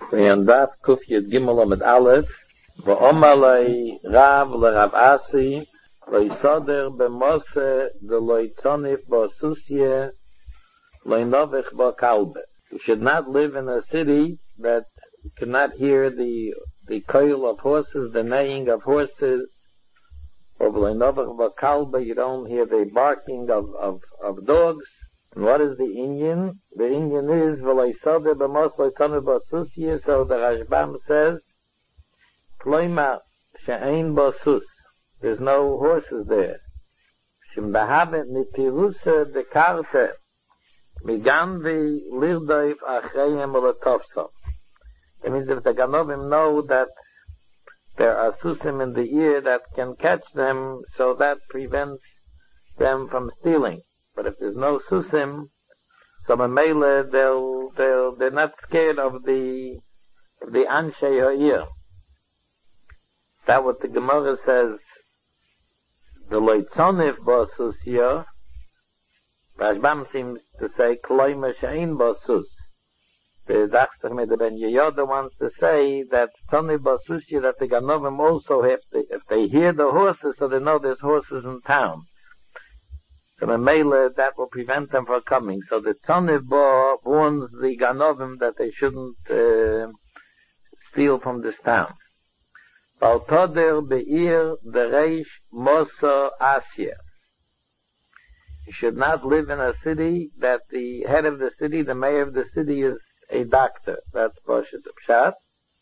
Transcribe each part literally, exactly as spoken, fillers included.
and Daf Kuf Yud Gimel Amid Aleph, V'omalei Rav LeRav Asi, V'yisoder b'mose deloitzonif b'osusye, Loinovich b'kalbe. You should not live in a city that cannot hear the the coil of horses, the neighing of horses, or Loinovich b'kalbe, you don't hear the barking of, of, of dogs. And what is the Inyan? The Inyan is v'loisoder b'mos loitzonif b'osusye, so the Rashbam says, Kloima she'ein b'osus. There's no horses there. Shem behabet nitirusa de karte. Migan vi lirdoif achreim ulatofso. That means if the Ganovim know that there are susim in the ear that can catch them, so that prevents them from stealing. But if there's no susim, so Mamela, they'll, they'll, they're not scared of the, of the Anshei Ha'ir. That's what the Gemara says, the Loitzonif B'osusya, Rashbam seems to say, Kloima She'in B'osus. The Dachstach Mede Ben Yehoda wants to say that Tzonif B'osusya, that the Ganovim also have to, if they hear the horses, so they know there's horses in town. So in Mele, that will prevent them from coming. So the Tzonif Bo warns the Ganovim that they shouldn't uh, steal from this town. Baltoder be'ir dereish moso asya. You should not live in a city that the head of the city, the mayor of the city, is a doctor. That's Poshet Pshat.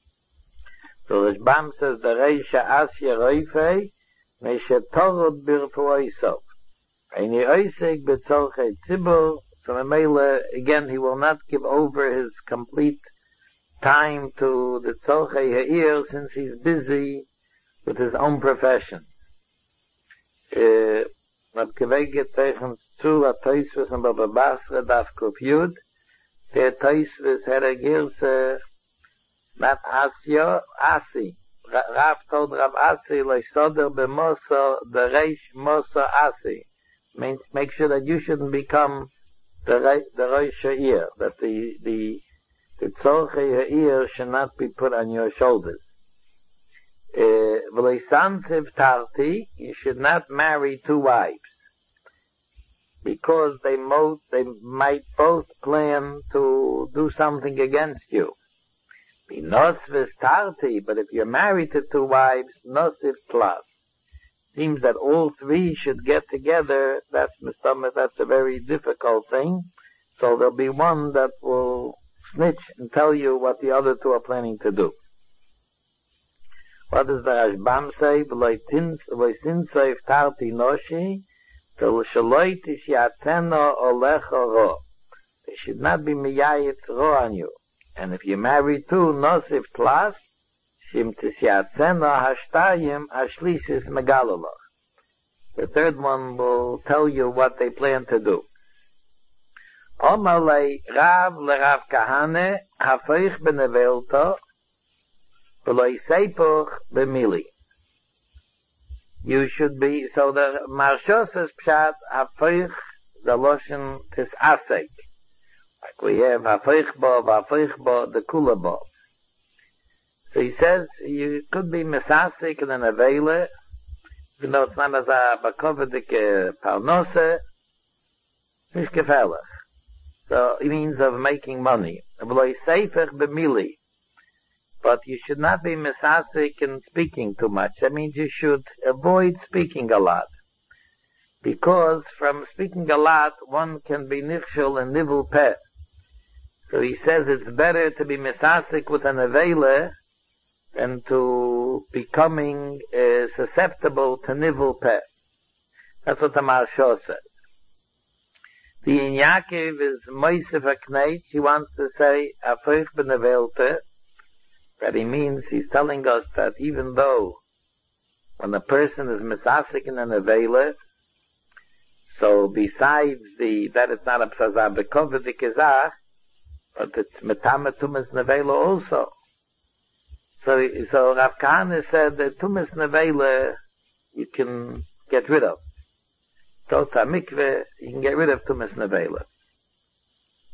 So Rashbam says dereish asya roifei meshetorot birfuoisov. Any oisek betzorchei tzibur. So Mamela, again, he will not give over his complete time to the tzorchei ha'ir, since he's busy with his own profession. Rab Kveget zeichens zu a Toisves and Baba Basra Daf Kuf Yud. Der Toisves had a girse, not Asya, Asi. Rav told Rav Asi, Leisoder b'moso, the reish moso Asi. Means make sure that you shouldn't become the the reish ha'ir, that the the the tzorchei ha'ir should not be put on your shoulders. V'leisantiv tarti, you should not marry two wives, because they mo they might both plan to do something against you. Nosvis tarti, but if you're married to two wives, nosif tlas. Seems that all three should get together. That's mistameh, that's a very difficult thing. So there'll be one that will snitch and tell you what the other two are planning to do. What does the Rashbam say? V'loisinsoif tarti noshi, v'l'shaloitis yatzeno olecho ro. They should not be miyayitz ro on you. And if you marry two, nosif tlas, shim tisyatzeno hashtayim ashlisis megaloloch. The third one will tell you what they plan to do. Omalei Rav LeRav Kahane hafoich benevelto v'loi seipoch b'mili. You should be, so the Marshos's Pshat hafoich the loshen tisasek. Like we have hafoich bo, hafoich bo, the kula bo. So he says you could be misasek and an avele, even though it's not as a bakovedik parnose, nicht gefährlich. So it means of making money. But you should not be misasik in speaking too much. That means you should avoid speaking a lot. Because from speaking a lot, one can be nifshul and nivul peh. So he says it's better to be misasik with an avele than to becoming uh, susceptible to nivul peh. That's what the Maharsha says. The in Yaakov is Moisef HaKneit. He wants to say, Afoich benevelte. That he means, he's telling us that even though when a person is misasik in an avele, so besides the, that it's not a psazah bekovedik izah, but it's metame tumas nevela also. So, so Rav Kahane said that tumas nevela you can get rid of. Tota mikveh, you can get rid of tumas nevela.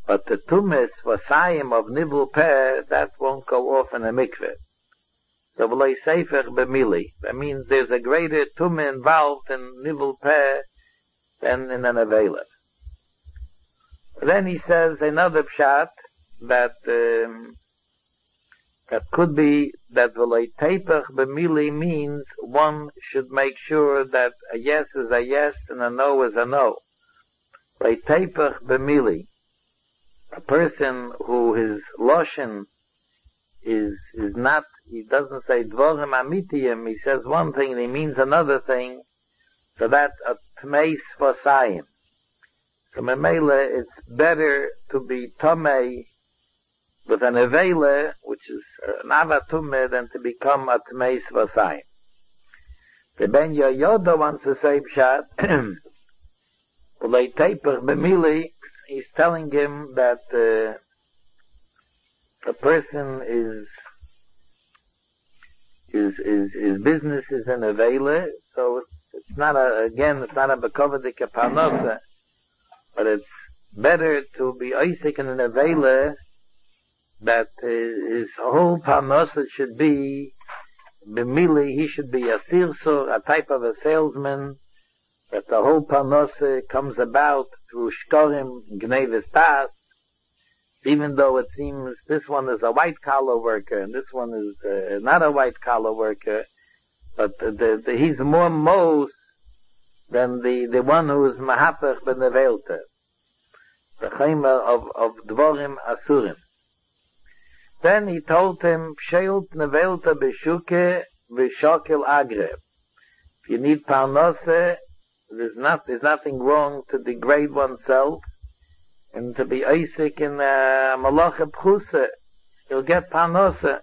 But the tumis vasayim of nivul peh, that won't go off in a mikveh. So v'loi sefer b'mili. That means there's a greater tumah involved in nivul peh than in an avela. Then he says another pshat that um, that could be that v'loi teipach b'mili means one should make sure that a yes is a yes and a no is a no. V'loi teipach b'mili. A person who his loshen is is not, he doesn't say dvorim amitiyim, he says one thing and he means another thing, so that's a tmeis vasayim. So memele, it's better to be tomei with an avele, which is an avatumeh, than to become a tmeis vasayim. The Ben Yoda wants to say pshat, ulei teiper b'mili, he's telling him that uh, a person is his his his business is in a vela, so it's not a again it's not a bekovadik parnasa, but it's better to be Isaac in a vela that uh, his whole parnasa should be b'mili. He should be a sirsur, a type of a salesman, that the whole parnasa comes about through shkorim, gnevis tas, even though it seems this one is a white-collar worker and this one is uh, not a white-collar worker, but the, the, he's more mos than the, the one who is mahapach ben nevelta, the chayma of, of dvorim asurim. Then he told him, psheilt nevelta b'shuke v'shokel agreb. If you need parnasa, there's not, there's nothing wrong to degrade oneself and to be Isaac in a malacha pchusa. You'll get parnasa.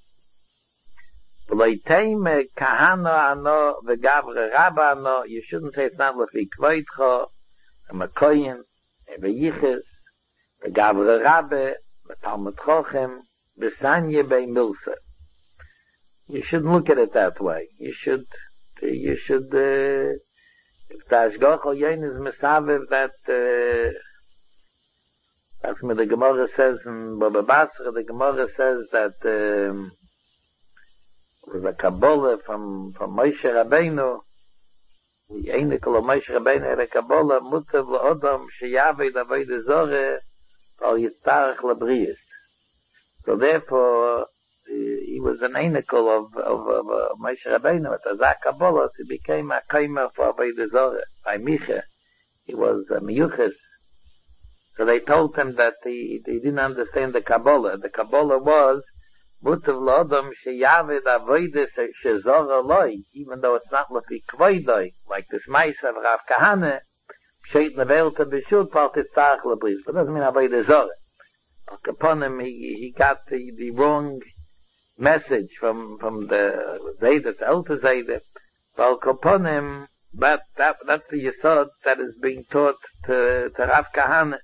V'loiteime kahana ano v'gavre rabba ano. You shouldn't say it's not lefi kvoitcha, a makoyin, a v'yiches, v'gavre rabbe, v'talmud chochem, v'sanye bei milsa. You shouldn't look at it that way. You should, you should, uh, if the Ashgoch or Yen is mesaviv that, uh, that's what the Gemara says in Baba Basra, the Gemara says that, um, it was a Kabbalah from, from Moshe Rabbeinu, the Einikol of Moshe Rabbeinu had a Kabbalah, Mutav l'odom sheyaved avodah zoreh al yitzarech labriyas. So therefore, he was an Einikol of, of, of uh, Moshe Rabbeinu, at Azak Kabbalah, so he became a Kaimer for avodah zoreh. By Micha, he was a Miyuches. So they told him that he, he didn't understand the Kabbalah. The Kabbalah was, Mutav l'odom sheyaved avodah shezoreh loi, even though it's not lefi kvoidoi, like this Maisa of Rav Kahane, psheit nevelta b'shut pal titzarech labriyas. But it doesn't mean avodah zoreh. Upon him, he, he got the, the wrong message from, from the Zayda, the Elter Zayda. Well, upon him, that, that, that's the yesod that is being taught to, to Rav Kahane.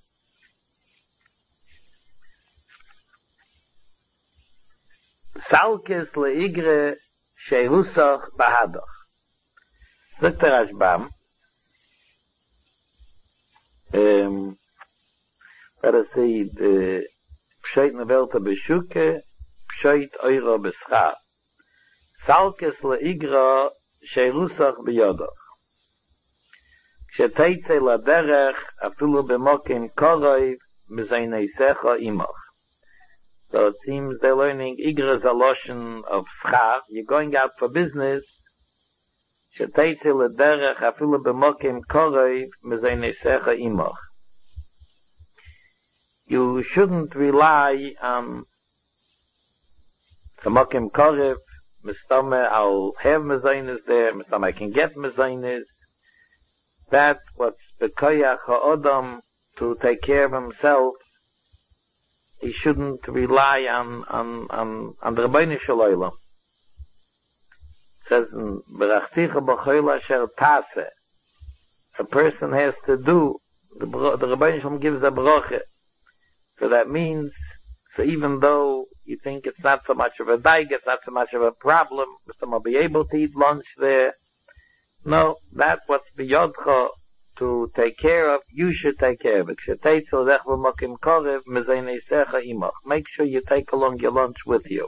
Salkes leigre sheirusach bahadoch. Sagt der Rashbam, um, let us say, the psheit nevelta b'shuke, psheit oiro b'schar. Salkes leigre sheirusach b'yodoch. Ksheteitze laderech afilu b'mokim koroiv b'zaynei secha imoch. So it seems they're learning Igra Zaloshin of Schar. You're going out for business. Sheteitze lederech afilu b'mokim koroiv b'zaynei secha imoch. You shouldn't rely on Mokim Korev, Mistame, I'll have mezainis there, Mistame, I can get mezainis. That what's bekoyach ha'odam to take care of himself, he shouldn't rely on, on, on, on the Rabbeinu Shalom. It says in Berachticha b'choil asher taseh, a person has to do, the, the Rabbeinu Shalom gives a bracha. So that means, so even though you think it's not so much of a daig, it's not so much of a problem, someone will be able to eat lunch there. No, that what's biyodcha to take care of, you should take care of it. Make sure you take along your lunch with you.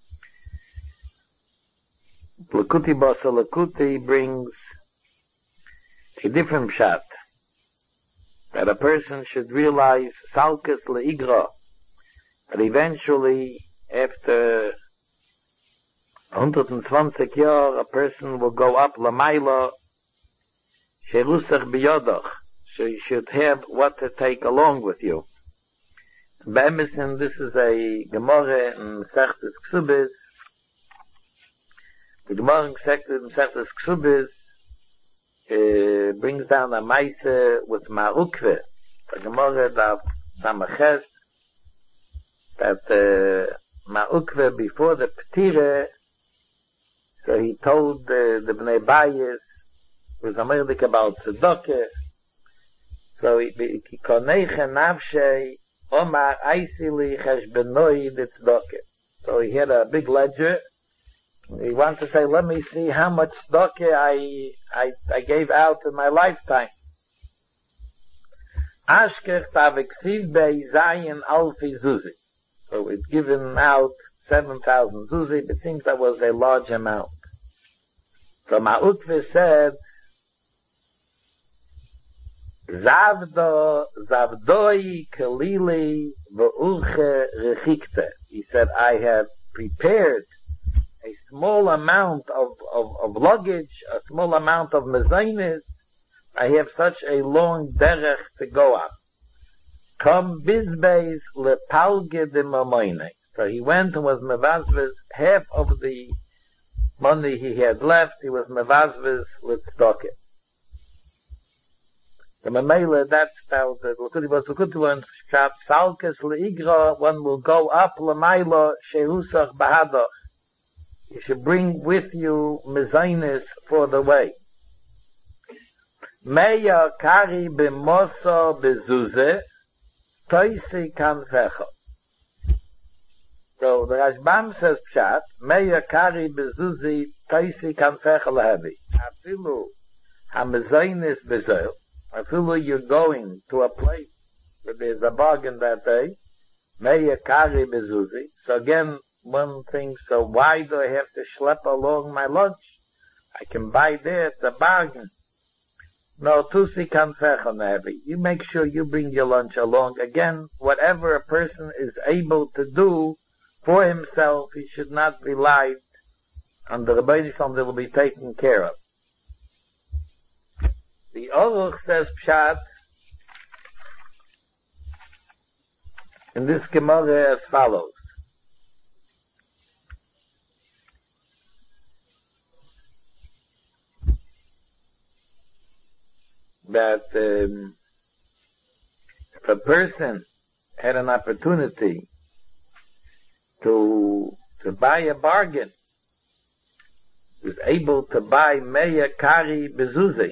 Lakuti Basa Lakuti brings a different pshat, that a person should realize salkas leigra, that eventually after one hundred twenty years a person will go up lamaila sherusach biyodach, so you should have what to take along with you. Be'emison, this is a Gemara in Sechtes Ksubis. The Gemara in Sechtes Ksubis uh, brings down a Maise with Ma'ukve. The Gemara of Samaches, that uh, Ma'ukve before the Ptire, so he told uh, the Bnei Bayis, was Amerik about Tzedakah, so he koneiche nafshei Omar Aisili Cheshbenoi the Tzedakah. So he had a big ledger. He wanted to say, let me see how much tzedakah I, I, I gave out in my lifetime. Ashkech taviksiv bei zayin alfi zuzi. So it's given out seven thousand zuzi, but it seems that was a large amount. So Ma'ukve said, Zavdo, Zavdoi Kalili V'uche Rechikte. He said, I have prepared a small amount of, of, of luggage, a small amount of mezainis. I have such a long derech to go up. Come bizbeis lepalge de mamoine. So he went and was mevazvez half of the money he had left. He was mevazvez with stocket. So Mamela, that's how the Lakuti was Lakuti one shot Salkes Leigra, one will go up Lamaila Sheusach Bahadach. You should bring with you mezainis for the way. Meya kari b'moso b'zuze toisi kanfecha. So the Rashbam says pshat, Meya kari b'zuzi toisi kanfecha lehevi. Afilu ha-mezainis b'zoil. Afilu you're going to a place where there's a bargain that day. Meya kari b'zuzi. So again, one thinks, so why do I have to schlep along my lunch? I can buy there, it's a bargain. No, tusi kanfecha nevi. You make sure you bring your lunch along. Again, whatever a person is able to do for himself, he should not rely on the Rebbeinu Shalom that will be taken care of. The Aruch says pshat in this Gemara as follows. That um, if a person had an opportunity to to buy a bargain, was able to buy meya kari bezuzi,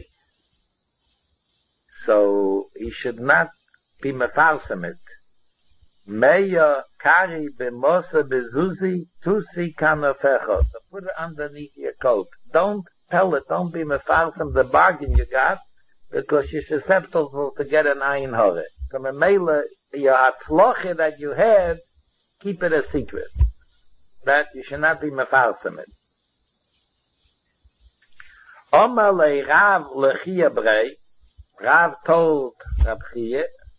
so he should not be mefarsim it. Meya kari b'mosa bezuzi tusi kanafecha. So put it underneath your coat. Don't tell it. Don't be mefarsim the bargain you got, because you're susceptible to get an ayin hore. So memela, your atzloche that you had, keep it a secret. That you should not be mefarsim it. Omar le Rav lechia brei, Rav told Rab Chia,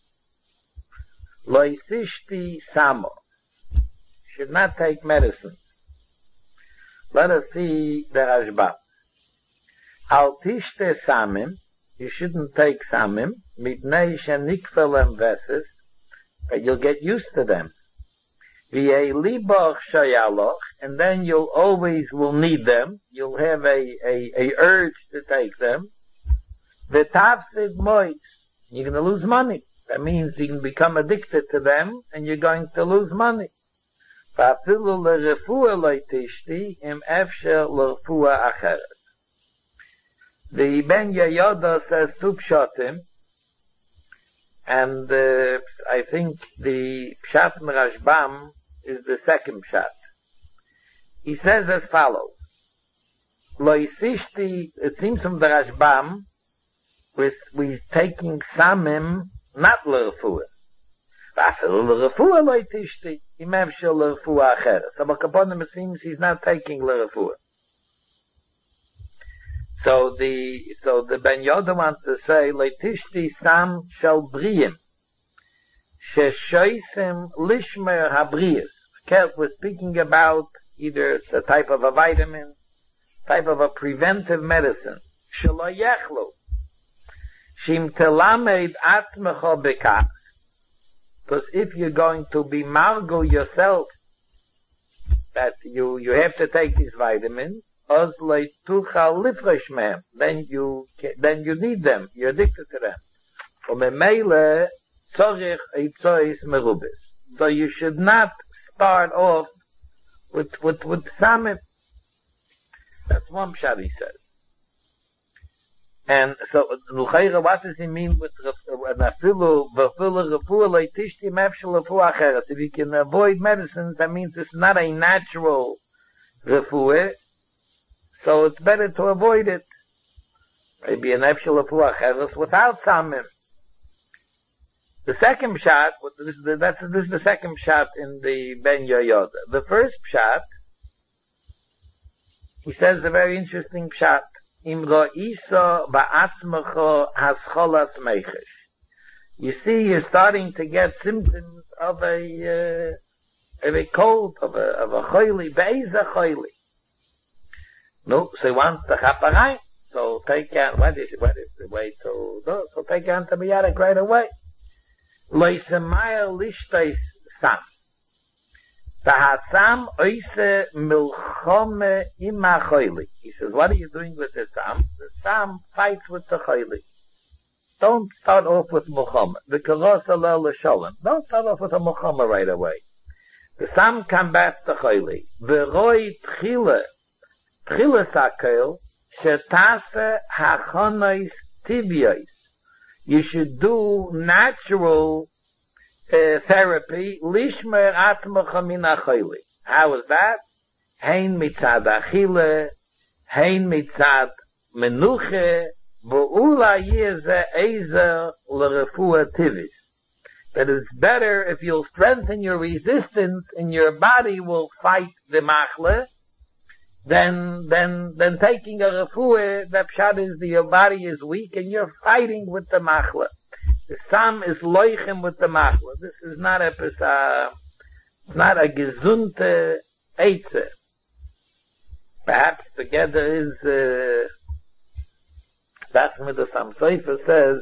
lo isishti samo, should not take medicine. Let us see the Rashba. Al tishte samim, you shouldn't take samim, mitnei shenikvelem veses, but you'll get used to them. V'yei liboch shayaloch, and then you'll always will need them. You'll have a, a, a urge to take them. V'tavsid mois, you're going to lose money. That means you can become addicted to them, and you're going to lose money. V'afilu l'refua lo tishti, im efsher l'refua acheres. The Ben Yehoyada says two pshatim, and uh, I think the pshat in Rashbam is the second pshat. He says as follows: Lo isishti, it seems from the Rashbam we're, we're taking samim, not l'refuah. V'afilu l'refuah lo tishti, im efshel l'refuah acheres. So, Kaponim, it seems he's not taking l'refuah. So the, so the Ben Yoda wants to say, lo tishti sam shel briyim, sheshoisim lishmer habriyas. We're speaking about either it's a type of a vitamin, type of a preventive medicine. Shelo yechlu. Shim telamed atzmecha bekach. Because if you're going to be margo yourself, that you, you have to take these vitamins, oz leitucha lifresh mehem. Then you, then you need them. You're addicted to them. Umemele tzorich eitzois merubis. So you should not start off with, with, with samim. That's one pshat he says. And so, Nuchayra, what does he mean with nafilu, v'afilu refuah leitishti mefshel refuah acheres? If you can avoid medicines, that means it's not a natural refuah, so it's better to avoid it. Maybe an mefshel refuah acheres without samim. The second pshat, this is the, that's, this is the second pshat in the Ben Yoyoda. The first pshat, he says a very interesting pshat. Im ro'isa ba'atzmecha hascholas meichesh. You see, you're starting to get symptoms of a, uh, of a cold, of a, of a choili, be'eza choili. No, so he wants to chaparayim. So take out, what is, what is the way to do? So take antibiotic right away. Loisemayel lishtais sam. Tahasam oise milchome ima choili. He says, what are you doing with the sam? The sam fights with the choili. Don't start off with milchome. The karos alel l'sholem. Don't start off with a milchome right away. The sam combats the choili. V'roi tchile, tchile sakel, shetase hachonois tibiois. You should do natural uh, therapy. Lishmer atmecha min achili. How is that? Hein mitzad achile, hein mitzad menuche, v'ula yeze ezer l'refuah tivis. That it's better if you'll strengthen your resistance and your body will fight the machle, Then, then, then taking a refuah, the pshat is that your body is weak and you're fighting with the machla. The sam is loichem with the machla. This is not a, uh, not a gesunte eitze. Perhaps together is, uh, that's what the Sam Sofer says,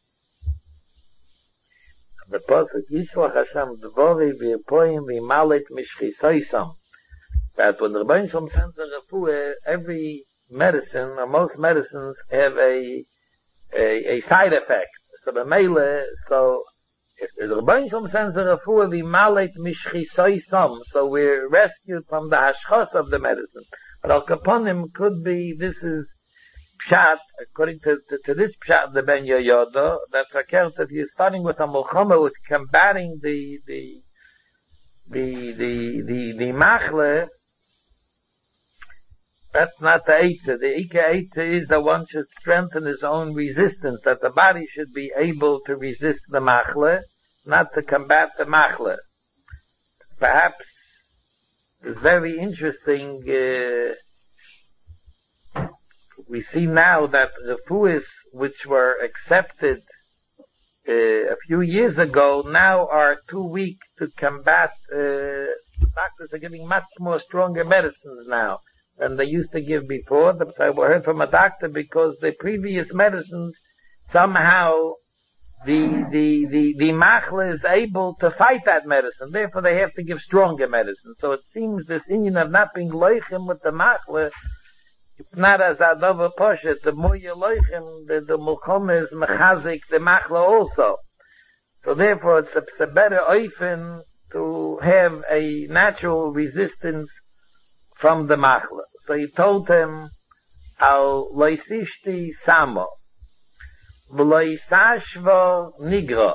the Pasuk, Yishlach Hashem dvori v'yipoyim v'yimalet mishchisoisam. That when the Rebbeinu Shalom sends a refuah, every medicine, or most medicines, have a, a, a side effect. So the mele, so, if the Rebbeinu Shalom sends a refuah, v'yimalet mishchisoisam, so we're rescued from the hashchos of the medicine. But Al Kaponim could be, this is pshat, according to, to, to this pshat, the Ben Yoyoda, that verkehrt that you're starting with a mulchama, with combating the, the, the, the, the, the machle. That's not the eitzah. The Ika eitzah is that one should strengthen his own resistance, that the body should be able to resist the machle, not to combat the machle. Perhaps it's very interesting, uh, we see now that refuahs which were accepted uh, a few years ago now are too weak to combat, uh, doctors are giving much more stronger medicines now than they used to give before. I heard from a doctor because the previous medicines somehow the the the the machle is able to fight that medicine. Therefore, they have to give stronger medicine. So it seems this Indian of not being loichem with the machle, it's not as adova poshet. The more you loichem, the the mulchom is mechazik the machle also. So therefore, it's a, it's a better oifen to have a natural resistance from the machle. So he told him, "Al loisishti samo." V'loisashvo nigra.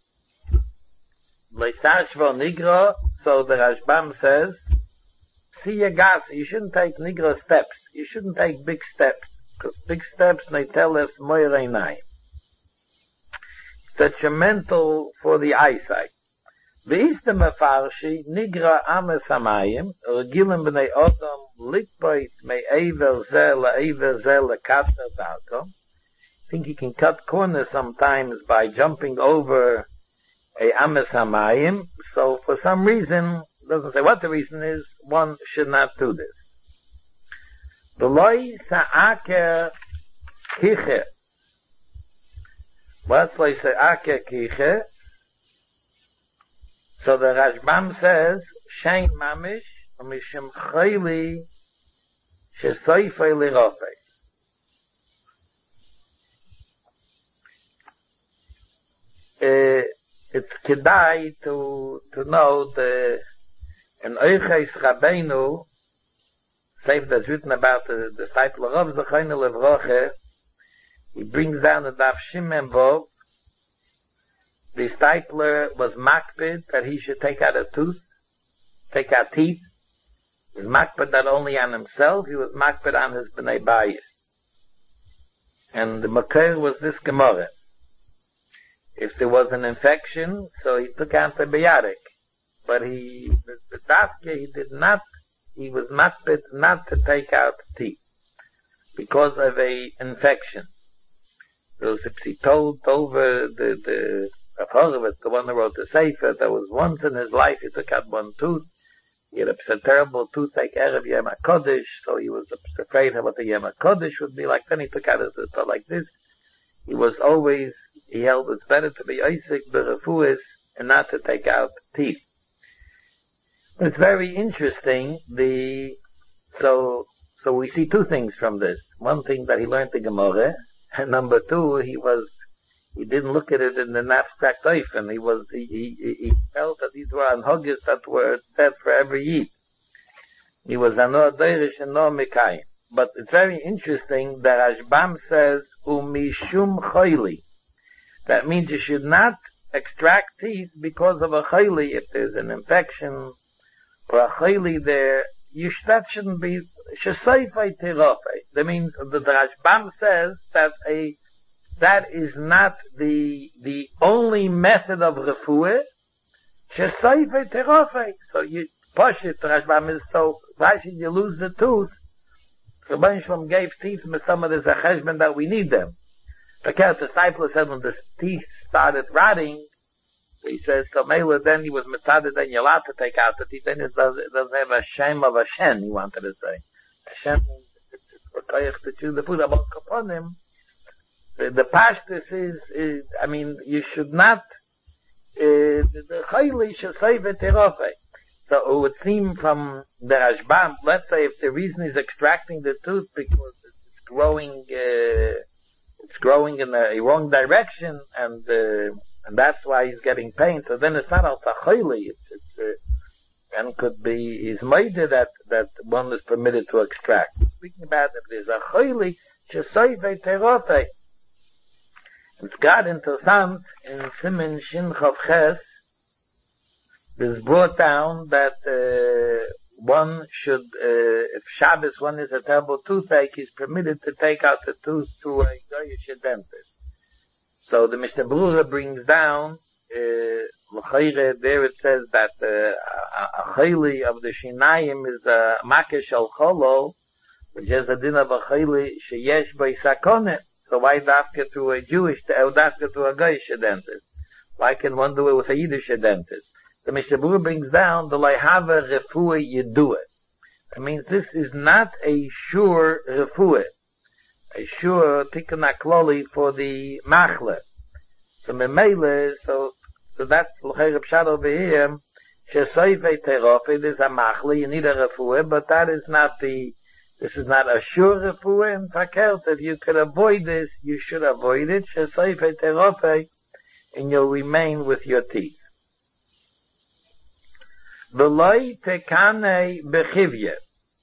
V'loisashvo nigra, so the Rashbam says, see your gas, you shouldn't take nigra steps. You shouldn't take big steps, because big steps, they tell us, moireinai. detrimental for the eyesight. Ve'istem afarshi nigra ames hamayim regilim b'nei odom likboit me'ever zeh le'ever zeh lekatner darko. I think you can cut corners sometimes by jumping over a ames hamayim. So for some reason, it doesn't say what the reason is, one should not do this. V'loi sa'aker kiche. What's like sa'aker kiche? So the Rashbam says, Shein mamish, umishim chayli, shesoifei lirofei. Uh, it's kedai to, to know the, in Oiches Rabbeinu, Seif that's written about the, the disciple of Rav Zechayna Levroche, he brings down the Daf Shimon Vov. The discipler was makpid that he should take out a tooth, take out teeth. He was makpid not only on himself, he was makpid on his bnei bayis. And the makar was this Gemara. If there was an infection, so he took antibiotic. But he, the, the dafke, he did not, he was makpid not to take out teeth because of a infection. So if he told over the, the, Horowitz, the one who wrote the Sefer, there was once in his life he took out one tooth. He had a, a terrible toothache Erev Yom HaKodesh, so he was afraid of what the Yom HaKodesh would be like. Then he took out his tooth like this. He was always, he held it's better to be Isaac Berefuis and not to take out teeth. It's very interesting, the, so, so we see two things from this. One thing that he learned the Gemara, and number two, he was, he didn't look at it in an abstract life, and he was, he, he, he felt that these were anhogis that were said for every Yid. He was anor deirish and nor mikayim. But it's very interesting that Rashbam says, umishum choyli. That means you should not extract teeth because of a choyli. If there's an infection or a choyli there, you sh- that shouldn't be, shesayfei tirofei. That means, the, the Rashbam says that a, that is not the the only method of refuah. Shesayfei terofei. So you push it. Rashbam is so. Why should you lose the tooth? So Rebbeinu Shalom gave teeth with some of the zecheshben that we need them. The disciple said when the teeth started rotting, he says so Mela then he was mitzaded then you're allowed to take out the teeth. Then it doesn't, it doesn't have a shem of a shen. He wanted to say a shem means it's for koyach to chew the food about upon him. The, the pashtus is, is, I mean, you should not, uh, the chayli should save it terofei. So it would seem from the Rashbam, let's say if the reason is extracting the tooth because it's growing, uh, it's growing in a, a wrong direction and, uh, and that's why he's getting pain. So then it's not al chayli, it's, it's, uh, and could be, he's made that, that one is permitted to extract. Speaking about if there's a chayli, should save it terofei. It's got interessant in Simen Shin Chav Ches. It's brought down that uh, one should, uh, if Shabbos one is a terrible toothache, he's permitted to take out the tooth to a Goyish dentist. So the Mishnah Berurah brings down, uh, there it says that uh, a chayli of the Shinayim is a makesh al cholo, which has a din of a chayli sheyesh by sakonet. So why dafka to a Jewish, or dafka to a Goyish dentist? Why can one do it with a Yiddish dentist? The Mishnah Berurah brings down the Leihava Refuah Yeduah. That means this is not a sure Refuah, a sure Tikkun HaKloli for the Machle. So Memele, so, so that's L'chei Reb Shad over here, Shesoifei Terofei, there's a Machle, you need a Refuah, but that is not the, this is not a sure refuah in Fakert. If you could avoid this, you should avoid it. Shesoifei terofei, and you'll remain with your teeth. V'loi tekane bechivye.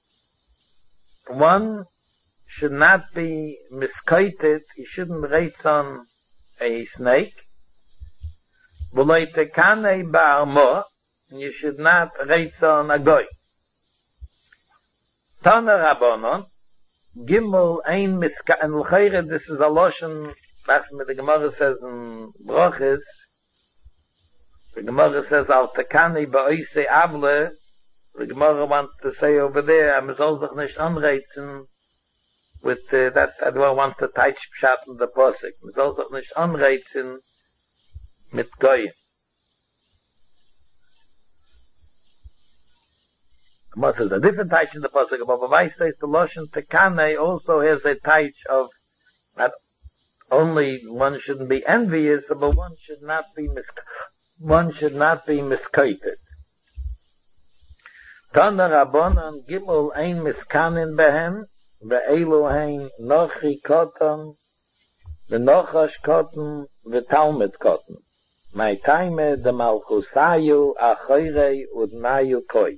One should not be miskaited. He shouldn't rate on a snake. V'loi tekane ba'armo. You should not rate on a goy. Tana Rabbanon, Gimel ein miska, and l'chayre, this is a lotion Nachs mit the Gemara says in Brochis, the Gemara says, Al Takani ba'oise avle, the Gemara wants to say over there, I soll sich nicht anreizen, with, uh, that, I don't want to teach Pshat in the Posik, I soll sich nicht anreizen, mit Goyim. Gemara says, a different teich in the Posik, but Bavai says the Loshen Takane also has a teich of, that only one shouldn't be envious, but one should not be mis, one should not be misquoted. Tana Rabbanan Gimel ein miskanin behem, ve'elu hein nochi koton, ve'nochash koton, ve'talmud koton. My time de malchusayu achoirei udnayu koi.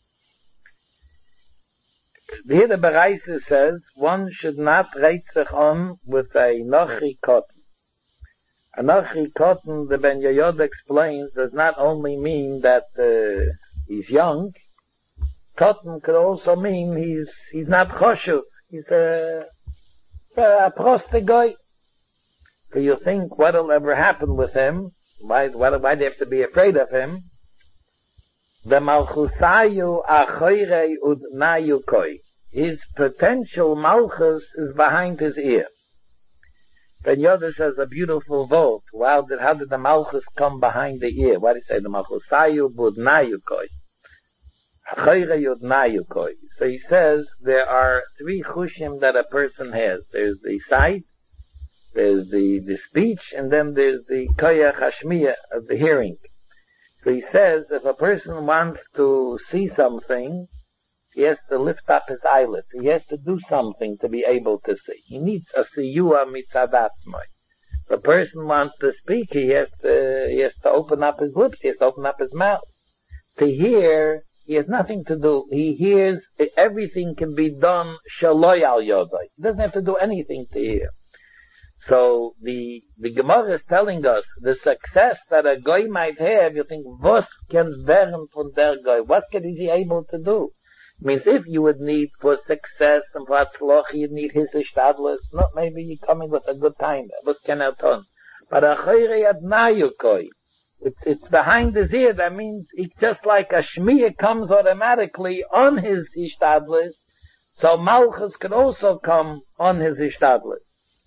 Here the Bereise says, one should not rate sich on with a nochi koton. A nochi koton, the Ben Yoyod explains, does not only mean that uh, he's young. Koton could also mean he's he's not choshev. He's a a proste guy. So you think what'll ever happen with him? Why why why do you have to be afraid of him? The malchusayu achoirei udnayu koi. His potential malchus is behind his ear. Ben Yoda says a beautiful vote. Wow, did, how did the malchus come behind the ear? Why did he say the malchusayu budnayu koi? Achoirei udnayu koi. So he says there are three chushim that a person has. There's the sight, there's the, the speech, and then there's the koyach hashmiya of the hearing. So he says, if a person wants to see something, he has to lift up his eyelids. He has to do something to be able to see. He needs a siyua mitzadatzmai. If a person wants to speak, he has to, he has to open up his lips, he has to open up his mouth. To hear, he has nothing to do. He hears, everything can be done shaloi al yodai. He doesn't have to do anything to hear. So the the Gemara is telling us the success that a guy might have. You think, was can werden von der guy? What can is he able to do? Means if you would need for success and for atzloch, you'd need his ishtadlus. Not maybe you're coming with a good time. Was can er tun? But a chayre adnayu koi. It's it's behind his ear. That means it's just like a shmiyah comes automatically on his ishtadlus. So malchus can also come on his ishtadlus.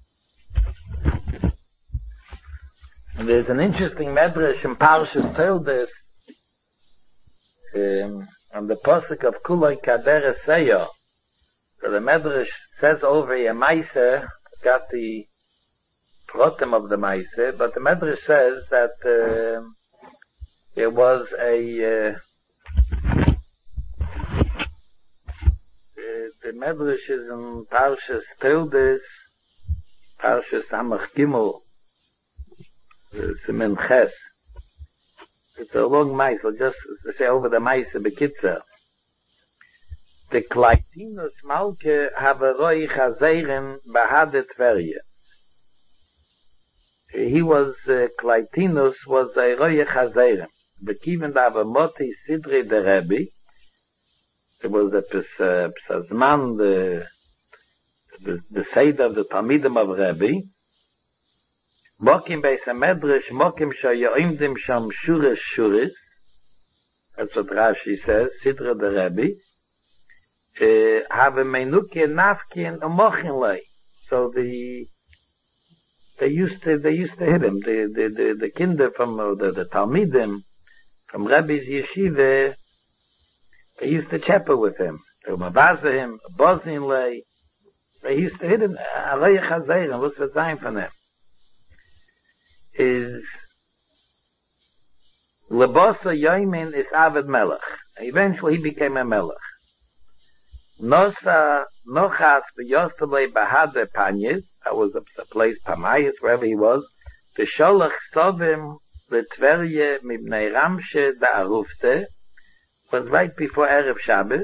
And there's an interesting medrash in Parshas Toldos, um, on the posuk of Kuloi Kaderes Seyo. So the medrash says over a Maise, got the protem of the Maise, but the medrash says that uh, there was a uh, the, the medrash is in Parshas Toldos, Parshas Samach Gimel. Simen Ches. It's a long mice, so just to say over the mice a bekitzer. The Klaitinus Malke have a roi chazeiren bahade Tverje. He was, uh, Klaitinus was a roi chazeiren. Bekiven da ave moti sidre de Rebbe. It was a psazman, the, the, the Seder of the Talmidim of Rebbe. Mokim beis ha-medrash, mokim sha-yoimdim sham shuris shuris. That's what Rashi says, Sidra de Rebbe. Have meinuke nafkin umochin lei. So the, they used to, they used to hit him. The, the, the, the kinder from, uh, the, the Talmidim, from Rebbe's yeshiva, they used to chapel with him. They would mavaza him, bozin lei. They used to hit him, alei chazeiren, what's the time for them? Is Lebosa Yoimin is Aved Melech. Eventually he became a Melech. Nosa Nochas B'Yosele Bahade Panyes, that was a, a place, Pamayas, wherever he was, the Sholach Sovim L'Tverje Mibnei Ramshe Da Arufte, was right before Erev Shabbos,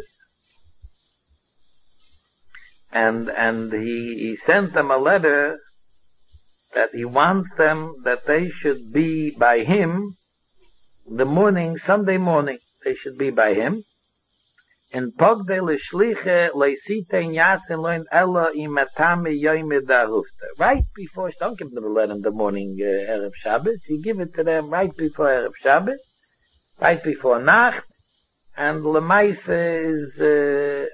and and he, he sent them a letter that he wants them, that they should be by him the morning, Sunday morning, they should be by him. in pogde le shliche le siten yasin loin ella imatame yoyme darufta. Right before, don't give them the letter in the morning, uh, Erev Shabbos, you give it to them right before Erev Shabbos, right before Nacht, and Lemaise is, uh,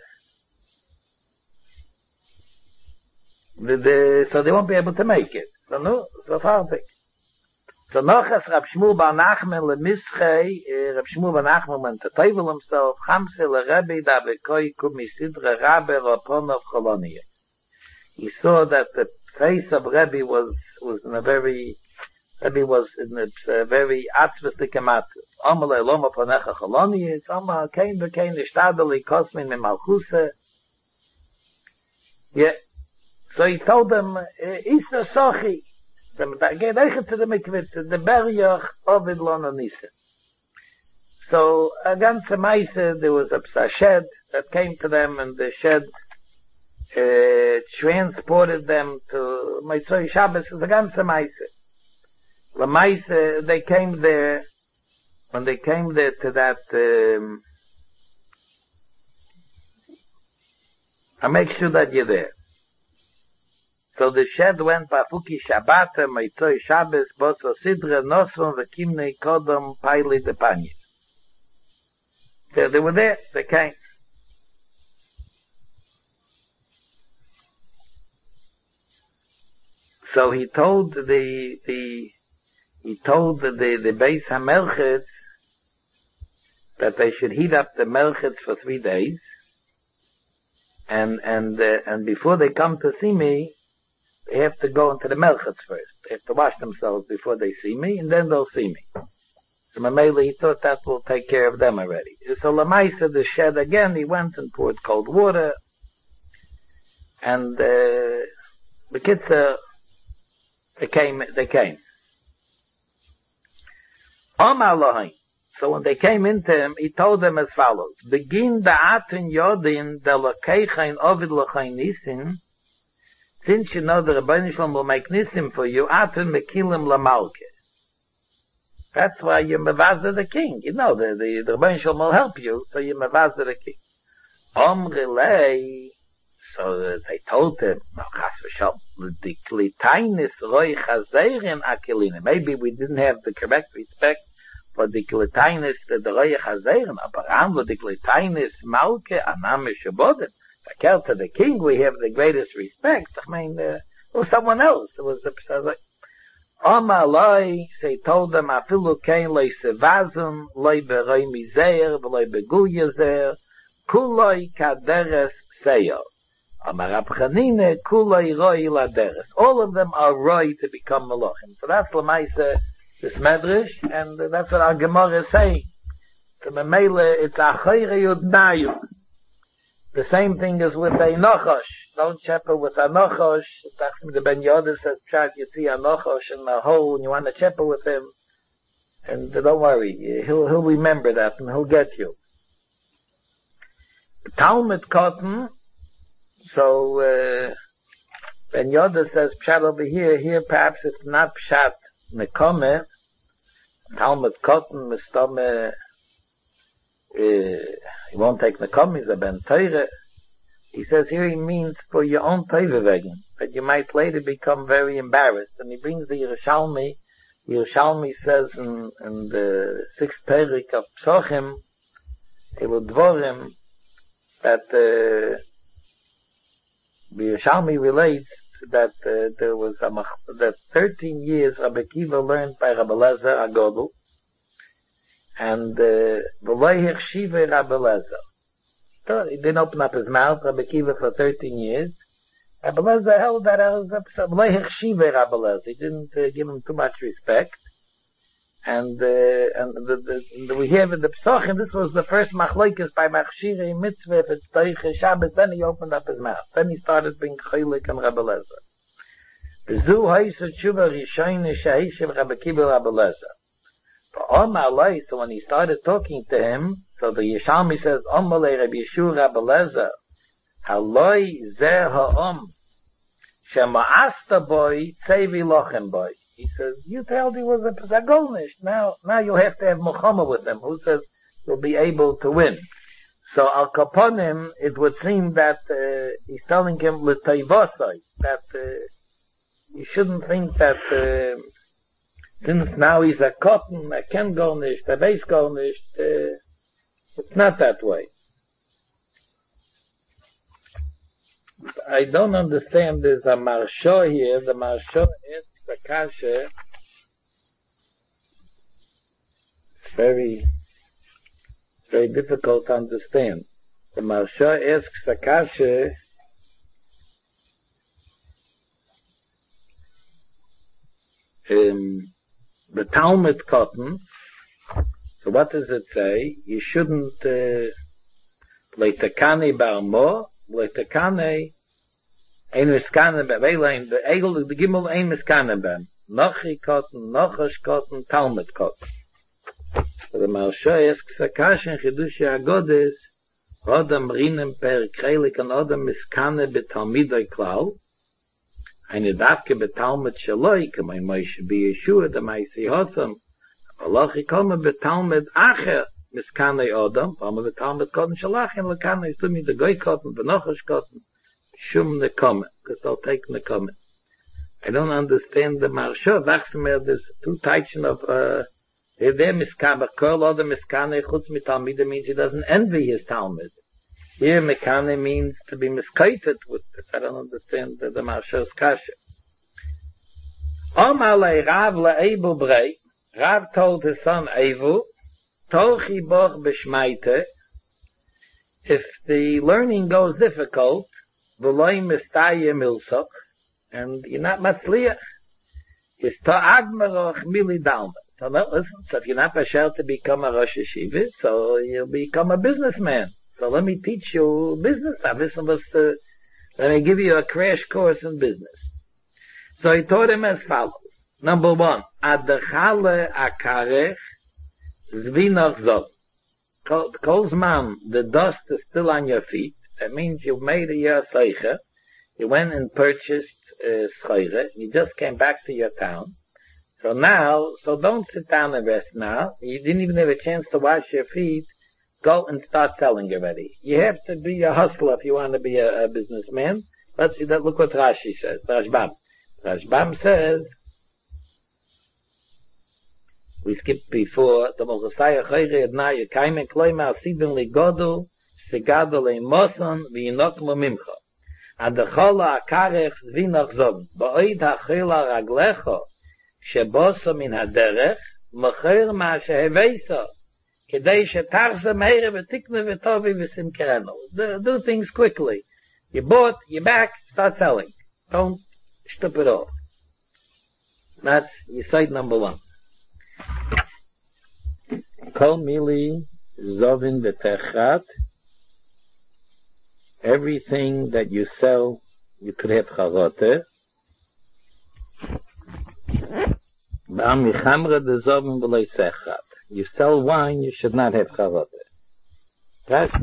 the, the, so they won't be able to make it. So no, so far thing. So nochas Rab Shmuel bar Nachman le Mischei, Rab Shmuel bar Nachman went to table himself, Chamse le Rebbe da bekoi kum misidre Rabbe Raponov Cholonia. He saw that the face of Rebbe was, was in a very, Rebbe was in a very atzvestik emat. Omele loma ponecha Cholonia, Oma kein bekein ishtadeli kosmin me Malchuse. Yeah. So he told them, Isa Sochi, get eigen to the mikveh, the berjach ovid lona nisa. So, a ganze meise, there was a shed that came to them, and the shed uh, transported them to Motzei Shabbos, the ganze meise. The meise, they came there, when they came there to that, um, I make sure that you're there. So the shed went by Fuki Shabbata, Motzei Shabbos, Boso Sidre, Nosron, Vekimnei Kodom, Paili de Panyis. So they were there, they came. So he told the, the, he told the, the, the Beis HaMelchetz that they should heat up the Melchetz for three days. And, and, uh, and before they come to see me, they have to go into the Melchetz first. They have to wash themselves before they see me, and then they'll see me. So Mamela, he thought that will take care of them already. So Lamaisa, the shed again, he went and poured cold water, and, uh, the kids, uh, they came, they came. Omar Lohim. So when they came into him, he told them as follows: Begin da'atin yodin de l'keichain ovid l'chain nisin. Since you know the Rebbeinu Shalom will make nisim for you, atin mekilim lamalke. That's why you mevazah the king. You know, the, the, the Rebbeinu Shalom will help you, so you mevazah the king. Omrilei, so they told him, no, chas v'shalom, the klitainis roi chazeirin akilina. Maybe we didn't have the correct respect for the klitainis, the roi chazeirin, but am the klitainis malke anam mishabodim. To the king, we have the greatest respect. I mean, uh, it was someone else. It was the Amalai. They told them, "Afilu kein loy sevazim, loy beroi mizer, loy beguyazer, kuloi kaderes seyo. Amarab Chanine, kuloi roi laderes." All of them are roi to become malachim. So that's Lamaisa, this medrash, and that's what our Gemara is saying. So Memele, it's achayre yudnayu. The same thing is with a Nochosh. Don't cheper with a Nochosh. The Ben Yoda says, Chad, you see a Nochosh in the hole and you want to cheper with him. And don't worry, he'll, he'll remember that and he'll get you. Talmud Cotton. So, uh, Ben Yoda says, Pshat over here. Here perhaps it's not Pshat Nekome. Talmud Cotton, Mistome, uh, he won't take Nekom, he's a Ben Teire. He says here he means for your own Teire wegen, that you might later become very embarrassed. And he brings the Yerushalmi. Yerushalmi says in, in the sixth perik of Psochim, Elu Dvorim, that uh, the Yerushalmi relates that uh, there was a that thirteen years Rabbi Akiva learned by Rabbi Lezer Agodel. And V'loy Hirshive Rabbi Lezer. He didn't open up his mouth, Rabbi Akiva, for thirteen years. Rabbi Lezer held that as V'loy Hirshive Rabbi Lezer. He didn't uh, give him too much respect. And, uh, and the, the, the, we have in the Psochim, this was the first machlokes by Machshirei Mitzvah, if it's Teiche Shabbos, then he opened up his mouth. Then he started being Chaylik and Rabbi Lezer. V'zu Haisa Tshuva Rishayne Shahishiv Rabbi Akiva Rabbi Lezer. So when he started talking to him, so the Yeshalmi says, Omalei Rabbi Yeshua Rabbi Lezer, Haloi Zer Ha'om, Shema'asta boy, Tzevi Lochem boy. He says, you told he was a Pesagonish. Now, now you'll have to have Muhammad with him, who says you'll be able to win. So al kaponim, it would seem that uh, he's telling him l'toivosai, that uh, you shouldn't think that uh, since now he's a cotton, I can't go nicht, a base go nicht, uh, it's not that way. I don't understand, there's a marsho here, the marsho is the kasha, it's very, very difficult to understand. The marsho asks the kasha, um, the Talmud cotton, so what does it say? You shouldn't, uh, leitakane barmo, leitakane, ein miskane ben, weilein, the egel, the gimel, ein miskane ben, nochi cotton, nochash cotton, Talmud cotton. So the Marsha asks, Akash in Chidushi Agodes, Odam rinem per krelik an Odam miskane betalmidai klau, eine davke betalmud shaloi, kemai Moshe be Yeshua, the Maisi Hossam, Allah ikome betalmud acher, miskane Odam, vama betalmud cotton shalachin, lakane, to me the goy cotton, the nochash cotton, shum nekome, because they'll take nekome. I don't understand the Marsha, Wachsmer, there's two types of, uh, If they're miskane, kol oder miskane, chutz mit Talmide means he doesn't envy his Talmud. Here, mikane means to be miskaited with it. I don't understand the, the Marsha's kasha. Omalei Rav le'ebu brei, Rav told his son Evu, Tochi boch b'shmeite, if the learning goes difficult, v'loi mistaye milsoch, and you're not matzliach, is ta'agmeroch mili dalma. So no, listen, so if you're not bashar to become a Rosh Yeshiva, so you'll become a businessman. So let me teach you business. To, let me give you a crash course in business. So he taught him as follows. Number one, Adachale akarech zvinoch zov. Kolzman, the dust is still on your feet. That means you made a year seicha. You went and purchased uh, seicha. You just came back to your town. So now, so don't sit down and rest now. You didn't even have a chance to wash your feet. Go and start selling already. You have to be a hustler if you want to be a, a businessman. Let's see that. Look what Rashi says. Rashbam. Rashbam says, we skipped before, the Molchasaya Chayre Adna Yekaimen Kloima Asidin Ligodu Sigadu Leimoson V'yinokmu Mimcha Adechola Akarech Zvinoch Zovn Ba'oid HaChila Raglecho שבוסו מן הדרך, מוכר מה שהבייסו, כדי שתחזה מהר ותקנה וטובי ושמכרנו. Do, do things quickly. You bought, you back, start selling. Don't stop it off. That's side number one. Kol mili zovin betechat. Everything that you sell, you could have charote. You sell wine, you should not have charote. Right?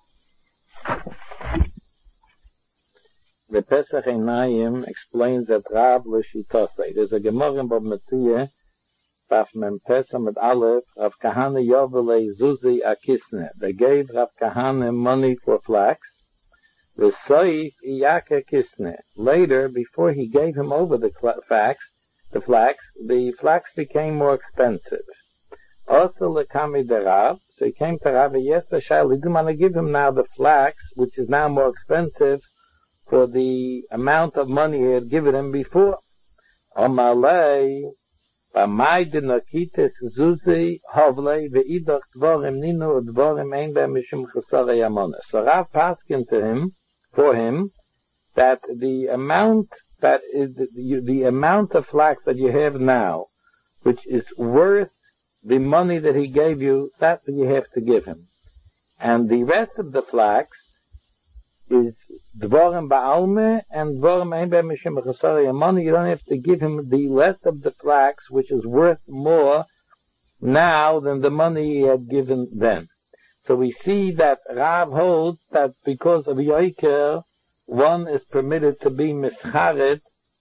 The Pesach Einayim explains that Rav L'Shitosei. There's a Gemara in Bab Metzia, Rav Mem Pesach Med Aleph, Rav Kahane Yovelei Zuzi Akisne. They gave Rav Kahane money for flax. The Soif Iyake Kisne. Later, before he gave him over the flax, the flax, the flax became more expensive. Also, lekami de Rav, so he came to Rav, yes, the Shail, he didn't want to give him now the flax, which is now more expensive, for the amount of money he had given him before. Omalei, b'may dinakites zuzi, hovlei, ve'idach dvorim ninu, dvorim ein be'em mishum chesarei amona. So Rav paskin to him, for him, that the amount that is the, the amount of flax that you have now, which is worth the money that he gave you, that's what you have to give him. And the rest of the flax is dvorim ba'alme and dvorim ein be'em mishum chesarei amona. You don't have to give him the rest of the flax, which is worth more now than the money he had given then. So we see that Rav holds that because of Yoiker, one is permitted to be mischaret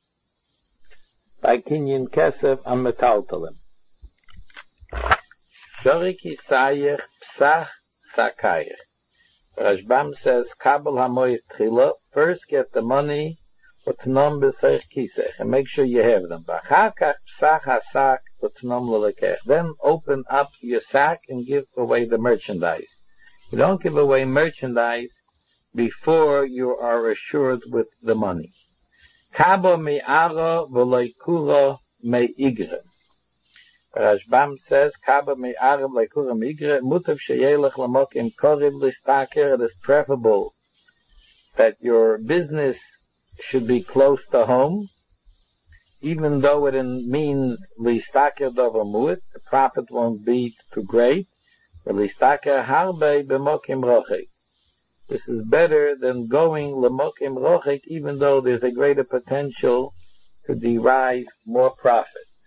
by kinyan kesef and metaltalim. Shorik Yisayich Psach Sakayich. Rashbam says, Kabel hamoy tchila, first get the money, utnom b'seich kisech, and make sure you have them. B'achakach psach hasak, utnom l'lekech. Then open up your sack and give away the merchandise. You don't give away merchandise before you are assured with the money. Kabo mi'ara v'loikuro me'igre. Rashbam says, Kaba mi'ara v'loikuro me'igre, mutav sheyelech lamokim koriv listaker. It is preferable that your business should be close to home, even though it means listaker dovamuit, the profit won't be too great. Listaker harbe b'mokim rochik. This is better than going lemokim rochik, even though there's a greater potential to derive more profit.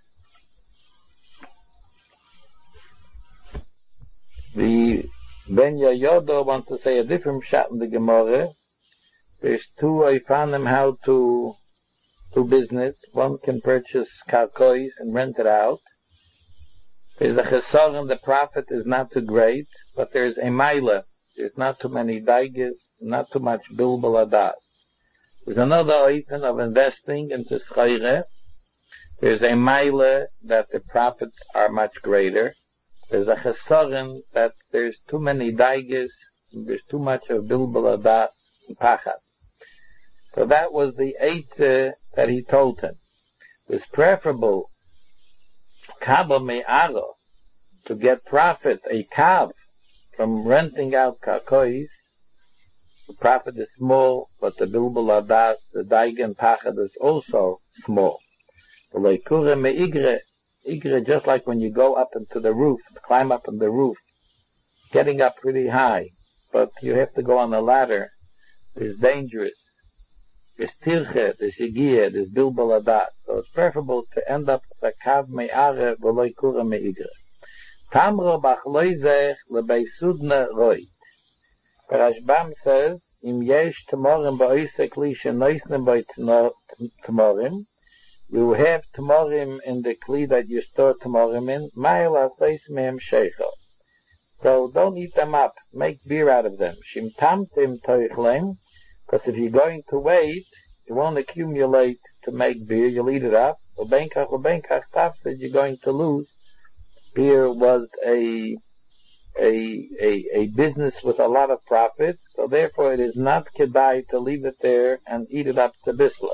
The Ben Yodo wants to say a different shot in the Gemara. There's two Eifanim how to do business. One can purchase karkois and rent it out. There's a chesaron, the profit is not too great, but there's a maila. There's not too many daigas, not too much bilbul adas. There's another Eifan of investing into schayre. There's a maila that the profits are much greater. There's a chesaron that there's too many daigas, there's too much of bilbul adas and pachat. So that was the eitzah that he told him. It was preferable Kaba me'aro, to get profit, a kav, from renting out karkois. The profit is small, but the bilbul adas, the daigen pachad is also small. The leikure me'igre, igre, just like when you go up into the roof, climb up on the roof, getting up pretty high, but you have to go on a ladder, it's dangerous. There's tirche, there's yigia, there's bilbul adas. So it's preferable to end up with a kav me'are v'loi kura me'igre. Tamro bachloizech lebeisudne roit. Rashbam says, im yesh temorim ba'oisek li shenoisnem by temorim, you have temorim in the kli that you store temorim in, ma'il asois me'em sheicho. So don't eat them up, make beer out of them. Shim tamtim toichlem, because if you're going to wait, it won't accumulate to make beer, you'll eat it up. Ubenkach, ubenkach, tafsid, you're going to lose. Beer was a, a, a, a business with a lot of profit, so therefore it is not kedai to leave it there and eat it up to bisler.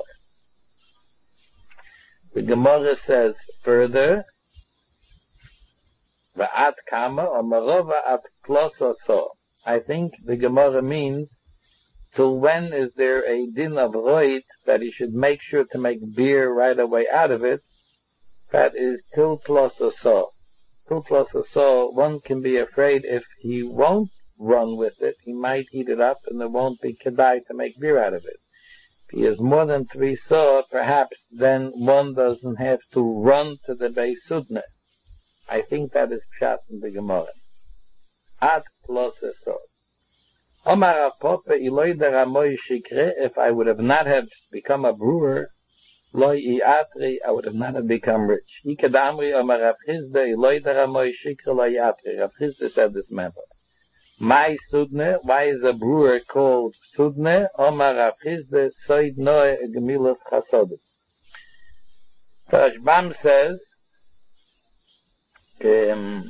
The Gemara says further, Va'at kama or marova at kloso so. I think the Gemara means, till when is there a din of roit that he should make sure to make beer right away out of it? That is till kloso so. Till kloso so, one can be afraid if he won't run with it, he might eat it up and there won't be kedai to make beer out of it. If he has more than three so, perhaps then one doesn't have to run to the Beis Sudne. I think that is pshat in the Gemara. Ad kloso so. Omar Apope, if I would have not have become a brewer, Loi iatri, I would have not have become rich. Ikadamri Omar Rav Chizda, Iloidara Moy Shikra Loi iatri. Rav Chizda said this matter. My Sudne, why is a brewer called Sudne? Omar Rav Chizda, Soid Noe Gemilas Chasodim. Rashbam says, um,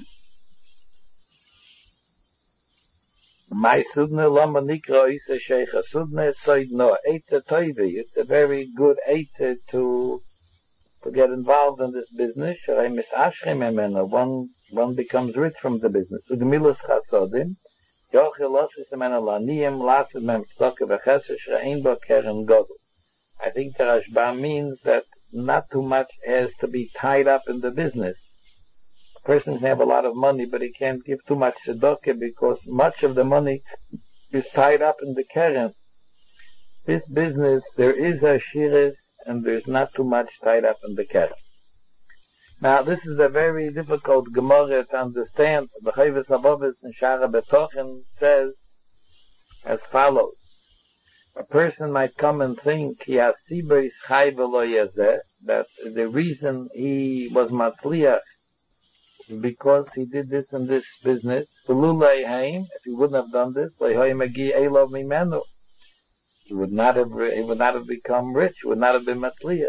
My Sudne Lama Nikra Isa Sheikha Sudne Soid No Eita Toivi. It's a very good Eita to to get involved in this business. Shalai Misashrim Emena. One one becomes rich from the business. Ugmilus Chasodim. Yochel Losis Emena Laniyim Lasid Mem Stoke V'Cheser Shrein Bo Keren Godel. I think the Rashbam means that not too much has to be tied up in the business. Persons have a lot of money, but he can't give too much tzedakah because much of the money is tied up in the keren. This business, there is a shiris, and there's not too much tied up in the keren. Now, this is a very difficult Gemara to understand. The Chavis Abavis in Shara Betochen says as follows. A person might come and think, that the reason he was matzliach because he did this and this business. If he wouldn't have done this, he would not have he would not have become rich, he would not have been matzliach.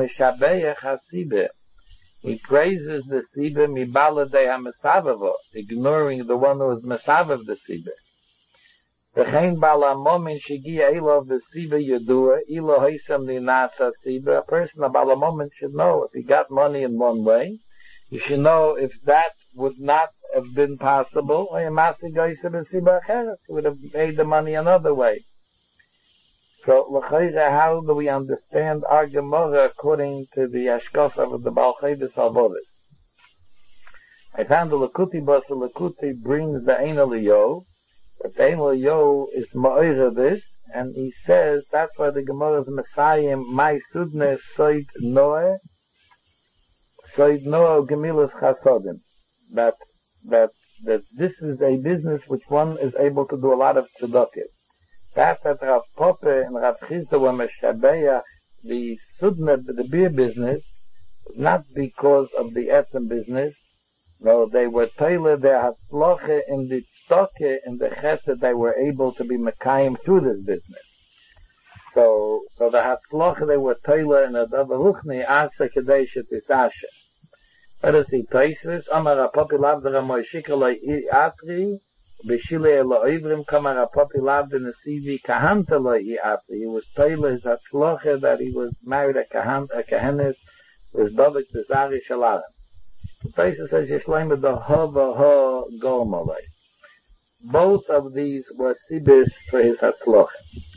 He praises the siba mibaladei haMesavavo, ignoring the one who is mesavev the siba. V'chein bala momin shigia elov the siba yadua ilo haisam ninasa siba. A person a bala momin should know if he got money in one way, you should know if that would not have been possible, he would have made the money another way. So, how do we understand our Gemara according to the Ashkofa of the Baal Chaydes Alvoris? I found the Lakuti Bas, the Lakuti brings the Ein Eliyo, but the Ein Eliyo is Ma'ira this, and he says, that's why the Gemara's Messiah, my Sudne Soid Noe, Soid Noe Gemilas Chasodim, that, that, that this is a business which one is able to do a lot of tzedakah. That that Rav Poppe and Rav Chisda were Meshabeya, the Sudna, the beer business, not because of the etzem business. No, they were Taylor, their Hatzloche in the Tzedakah, in the Chesed, they were able to be Mekayim through this business. So, so the Hatzloche, they were Taylor and the Ruchni, Asa Kadesha Tisasha. Let us see, Taisus, Amar Rav Poppe Lavdara Moishika Atri, Beshile Eloivrim Kamar Apopi Lavdin Nesivi Kahanta Loi After he was Taylor his Hatzloche that he was married a Kahant a Kahanis was Dovik Bezari Shalarim. The place says Yishlaim the Hova Ho Golmalei. Both of these were Sibis for his Hatzloche.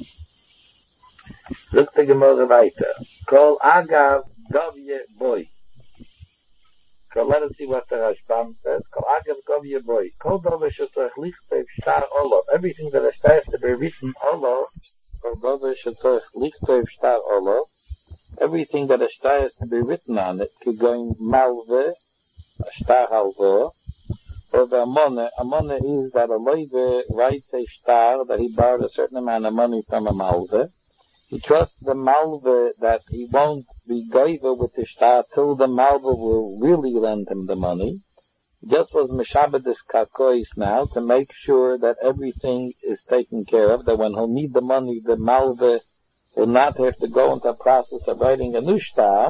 Look the Gemara weiter. Kol Agav Govye Boy. So let us see what the Rashbam says. Kol Agav Govye Boy. Kol Dove Shetzorech Lichtev Shtar Olov. Everything that is to be written Olov. Kol Dove Shetzorech Lichtev Shtar Olov. Everything that is to be written on it. Kigoin Malve, Shtar Halvo. Or the Amone. Amone is that a Loive writes a Shtar that he borrowed a certain amount of money from a Malve. He trusts the Malve that he won't be goiver with the shtar till the Malve will really lend him the money. Just was Meshabedis Kakois now to make sure that everything is taken care of, that when he'll need the money, the Malve will not have to go into a process of writing a new shtar.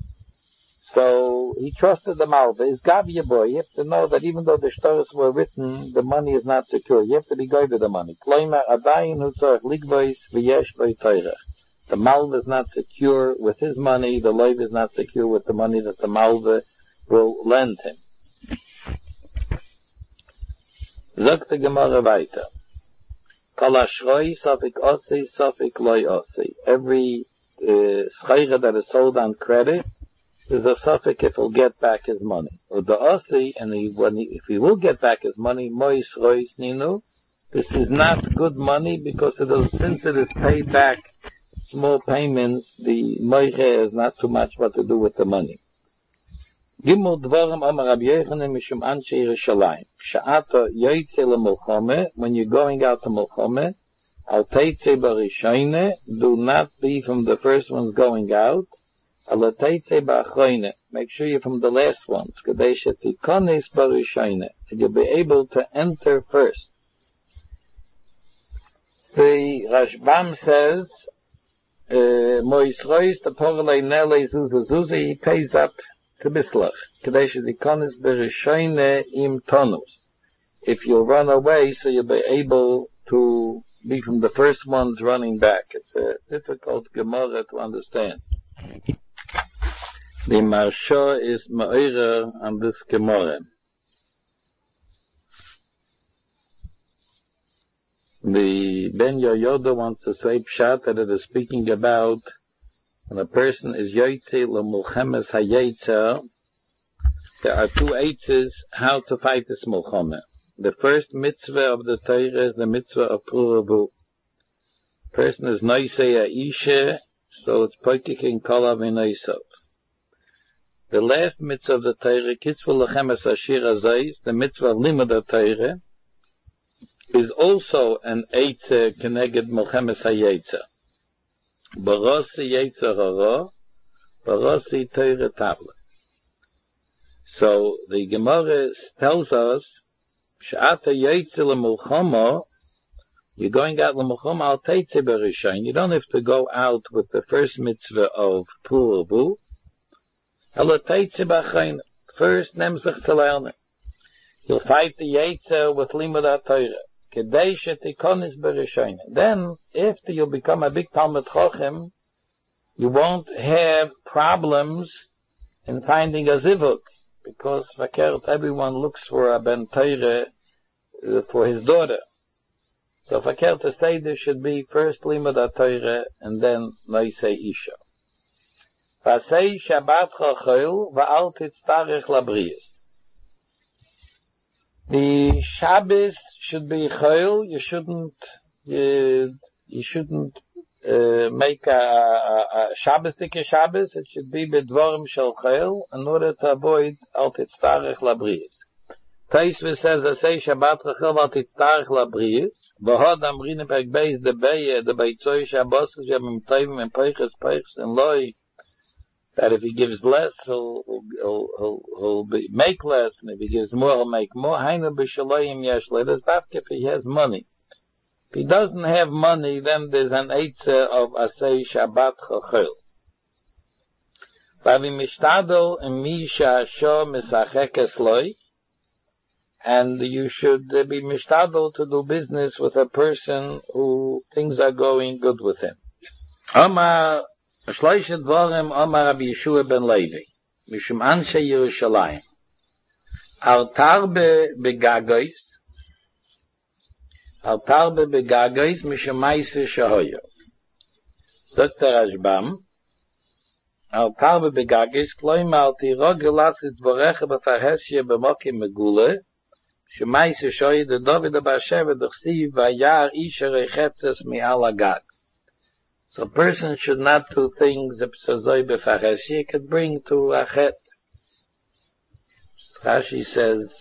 So he trusted the Malve. Is Gavya boy, you have to know that even though the stars were written, the money is not secure. You have to be goiver the money. Kloima Adayin Hutzorech Ligbois V'yesh Boi Toirech. The Malve is not secure with his money, the Loiv is not secure with the money that the Malve will lend him. Zok the Gemara weiter. Kol Ashroi Sofik Osei Sofik Loi Osei. Every uh, schayra that is sold on credit is a Sofik if he'll get back his money. Or the Osei, and he, when he, if he will get back his money, Mois Rois Ninu, this is not good money because it is, since it is paid back small payments, the moiche has not too much what to do with the money. Gimel dvarim amar Rabbi Yochanan mishum anshe Yerushalayim. Sha'ata yoytze le'milchome, when you're going out to milchome, al teitze barishayne, do not be from the first ones going out, al teitze ba'achroyne, make sure you're from the last ones, kadei shetikones barishayne, and you'll be able to enter first. The Rashbam says, Moisrois, the Porle Nele Zuzuzuzi, he pays up to Bislach. Kadesh Dikonis Berishoine im Tonus. If you'll run away, so you'll be able to be from the first ones running back. It's a difficult Gemara to understand. The Marsha is Ma'ira on this Gemara. The Ben Yoyoda wants to say pshat that it is speaking about when a person is yoytze l'mulchemes hayetzer. There are two eitzes how to fight this mulchome. The first mitzvah of the Torah is the mitzvah of pruvavu. Person is noisei ha'isha, so it's poikik in kol avinoisov. The last mitzvah of the Torah, kitzvah l'chemes ashir azayis, the mitzvah of limud of Torah, is also an eitzer keneged milchemes hayetzer. Barosi yetzer hara, barosi Torah tavla. So the Gemara tells us, Sh'ata yetze l'mulchama, you're going out l'mulchama al teitze b'rishayin. You don't have to go out with the first mitzvah of Puravu. Ela teitze b'achayin. First, nem sich zu lernen. You'll fight the yetze with limud ha-Torah. Kedei she'tikonis b'rishayin. Then, after you become a big Talmud Chochem, you won't have problems in finding a zivuk. Because verkehrt, everyone looks for a ben Torah uh, for his daughter. So verkehrt, the seder should be first limud ha-Torah and then noisei isha. Vasei shabbatcha chol va'al titztarech labriyas. The Shabbos should be chol. You shouldn't you, you shouldn't uh, make a, a, a Shabbos like Shabbos. It should be bedvorim shel chol in order to avoid al titztarech labriyas. Taisva says, "Asay Shabbat chol al titztarech labriyas." V'hod amrin perek beis the beye the beitzoi Shabbos shem tovim and peiches peiches and loy. That if he gives less, he'll, he'll, he'll, he'll be, make less, and if he gives more, he'll make more. Hainu b'shalayim yesh ledas dafke if he has money. If he doesn't have money, then there's an eitzah of asay Shabbat chachil. Vavi mishtadol misha sho misachekes loy, and you should be mishtadol to do business with a person who things are going good with him. Omar Shloisha dvorim Omar Rabbi Yeshua ben Levi, mishum anshe Yerushalayim. Al tarbe begagois, al tarbe begagois mishum ma'aseh shahoyo. Doctor Rashbam, al tarbe begagois kloim al tiro gelasit dvorecha befarheshye b'mokim megule, mishum ma'aseh shahoyo de David Abashev d'chsiv vayar isha rechetzes mi'al agag. So a person should not do things that he could bring to a chet. Rashi says,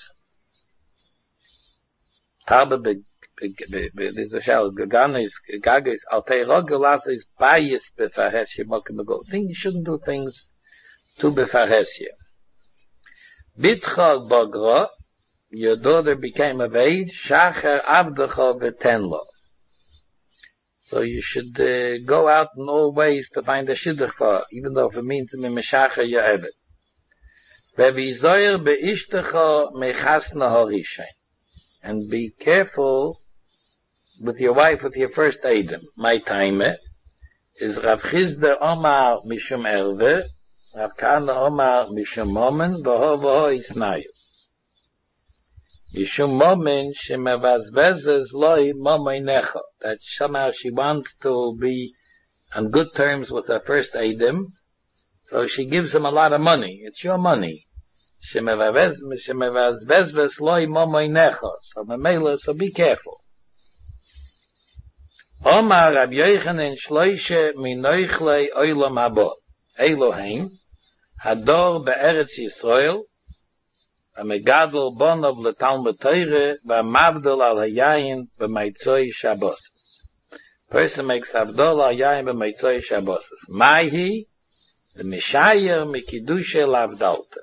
Tarbe there's a shell, Gaganis, Gagis, Al Teirogulas is biased befareshia mokim. Think you shouldn't do things to befareshia. Bitchol Bogra, your daughter became of age, Shacher Avdecha V'tenlo. So you should uh, go out in all ways to find a shidduch for her, even though if it means to be meshacher your evet. Ve'vizoyer be'ishtecha mechasna horishain. And be careful with your wife, with your first Adam. My time is Rav Chizda Omar mishum erve, Rav Kana Omar mishum momen, v'ho v'ho isnayu. Mishum momen shemavazvezes loi momoinecha. That somehow she wants to be on good terms with her first Adam, so she gives him a lot of money. It's your money. Shemavazvezves loi momoinecha. So memela, so be careful. Omar Rab Yochanan shloishe minoichlei oilam haba. Elohim, hador be'eretz Yisrael, a megadol bonov letalmud Torah, v'amavdol al hayayin b'maitzoi Shabbos. Person makes avdol al hayayin b'maitzoi Shabbos. Maihi, the mishayer mikidushe lavdalta.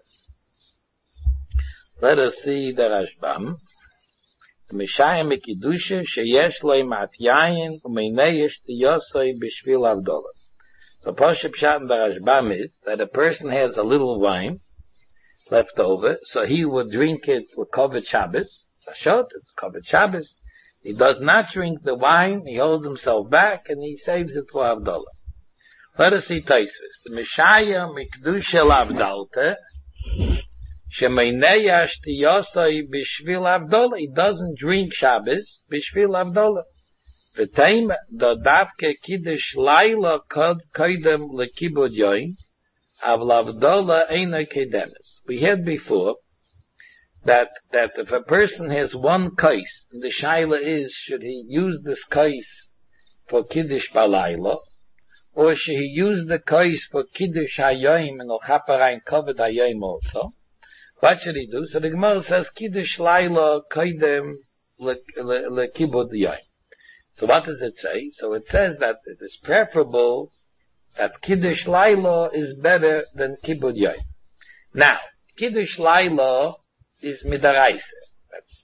Let us see the Rashbam. The mishayer mikidushe sheyesh loy mat yayin u'meineyesh tiyosoi b'shvil avdola. The Pashup Pshat in the Rashbam is that a person has a little wine left over, so he would drink it for Kovet Shabbos. Shashot, it's Kovet Shabbos. He does not drink the wine, he holds himself back, and he saves it for Havdalah. Let us see Taisvis. The Mishaya Mikdusha Lavdalta, Shemeineyash Tiyosai Bishvil Havdalah. He doesn't drink Shabbos, Bishvil Havdalah. V'teim da davke kiddush laila koidem lekibud yoin, av lavdola eina kedemes. We had before that that if a person has one kais, the shaila is, should he use this kais for kiddush balayla, or should he use the kais for kiddush hayoim and al-chaparein kovid hayoim also? What should he do? So the Gemara says kiddush laila koidem lekibud yoin. So what does it say? So it says that it is preferable that Kiddush Laila is better than Kibbud Yoim. Now, Kiddush Laila is midaraisa. That's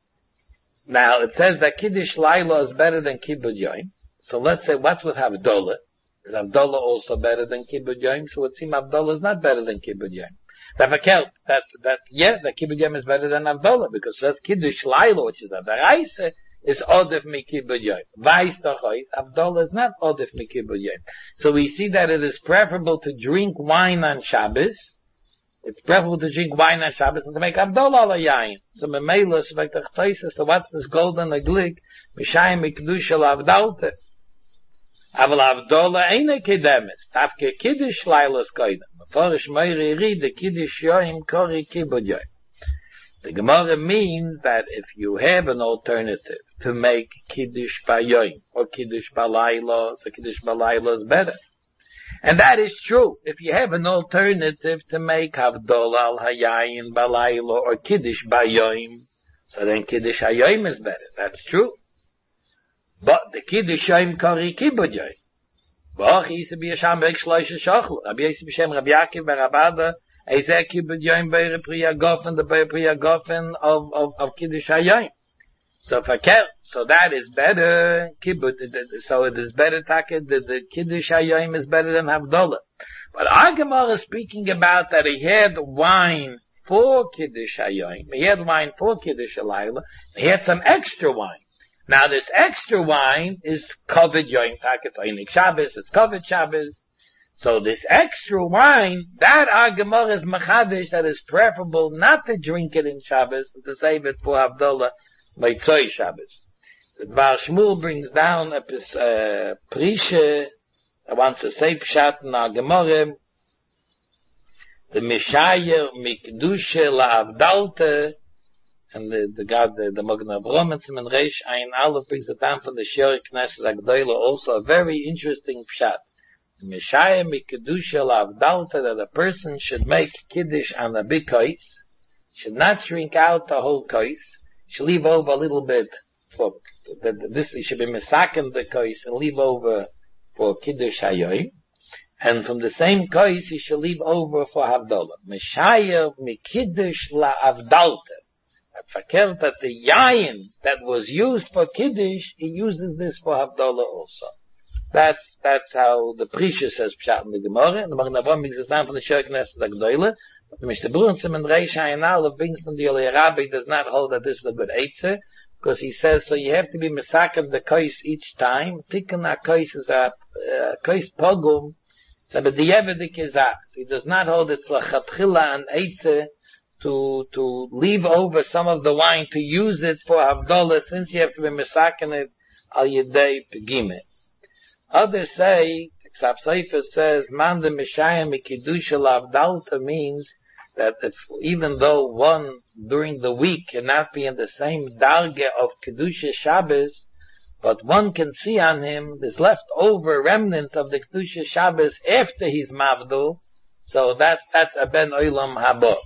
now it says that Kiddush Laila is better than Kibbud Yom. So let's say what's with Havdalah? Is Havdalah also better than Kibbud Yom? So it seems Havdalah is not better than Kibbud Yom. That that that yeah, that Kibbud Yom is better than Havdalah because that's Kiddush Laila, which is a daraisa, is odef mi Kibbud Yom. Vais tachois, Havdalah is not odef mi Kibbud Yom. So we see that it is preferable to drink wine on Shabbos. It's preferable to drink wine on Shabbos and to make Havdalah ala yain. So memela svektachtaises. So what's this golden aglik? Mishayim mikdusha lavdalta. Aval Havdalah eine kedemes. Tafke Kiddush Lailas koidem. Meforish meiri ri the Kiddush Yom kori Kibbud Yom. The Gemara means that if you have an alternative to make Kiddush Bayom or Kiddush Balayla, so Kiddush Balayla is better. And that is true. If you have an alternative to make Havdalah al Hayayin Balayla or Kiddush Bayom, so then Kiddush Hayom is better. That's true. But the Kiddush Yom Kori Kibbud Yom. Bach Yisa B'Yasham B'Ek Shloisha Shochel. Rabbi Yisa B'Shem Rabbi Yaakov Barabada. Ezek Kibbud Yom Be'er Priya Gofen, the Be'er Priya Gofen of, of, of Kiddush Hayom. So Fakel, so that is better, Kibbud, so it is better Taka, the, the Kiddush Hayom is better than Havdalah. But our Gemara is speaking about that he had wine for Kiddush Hayom, he had wine for Kiddush Halayla, he had some extra wine. Now this extra wine is covered Yom Taka, it's Shabbos, it's covered Shabbos. So this extra wine, that our Gemara is machadish, that is preferable not to drink it in Shabbos, but to save it for Havdalah by Tzoi Shabbos. The Dvar Shmuel brings down a uh, prisha, that wants to say pshat in our Gemara, the Mishayer Mikdushe LaHavdalta, and the, the God, the, the Magen Avraham and Reish Ayin Aleph brings it down from the Shiur Knesset Agdoila, also a very interesting pshat. Mishayim mikdusha lavdalta, that a person should make kiddush on a big kais, should not drink out the whole kais, should leave over a little bit for this. He should be misaken the kais and leave over for kiddush hayom, and from the same kais he should leave over for havdalah. Mishayim mikiddush laavdalta. Fakir that the yayin that was used for kiddush, he uses this for havdalah also. That's, that's how the Prisha says Pshat in the Gemara, and the Magen Avraham brings it down from the Shiur Knesset Agdoila, but the Mishnah Berurah and Reish Ayin Aleph brings from the Eliyah Rabbi does not hold that this is a good Eitzah, because he says, so you have to be Mesaken the Kois each time. Tikkun HaKois is a, uh, Kois Pogum, so but the Yevedik is a, he does not hold it L'chatchila and Eitzah to, to leave over some of the wine to use it for Havdalah, since you have to be Mesaken it al Yedei Pegimeh. Others say, Ksav Sefer says, Man de Mishayim Mikidusha Lavdalta means that if, even though one during the week cannot be in the same darge of Kedusha Shabbos, but one can see on him this leftover remnant of the Kedusha Shabbos after he's Mavdu, so that, that's a Ben Olam Haba.